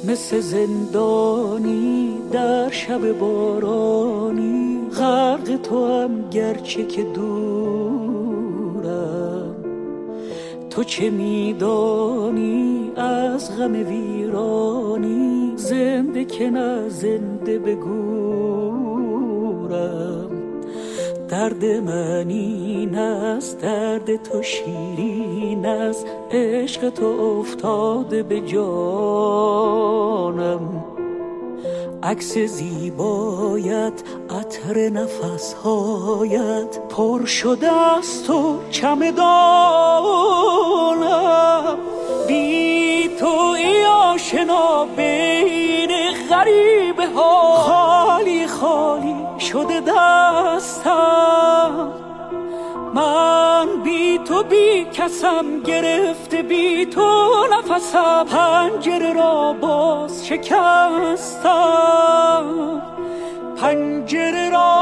مثل زندانی در شب بارانی، غرق تو هم گرچه که دورم. تو چه میدانی از غم ویرانی، زنده که نه زنده بگورم. درد من این است، درد تو شیرین است، عشق تو افتاده به جانم. عکس زیبایت، عطر نفسهایت، پر شده است تو چمدانم. بی تو ای آشنا بین غریبه ها، خالی خالی شده دستم. من بی تو بی کسم، گرفته بی تو نفسم، پنجره را باز شکستم، پنجره را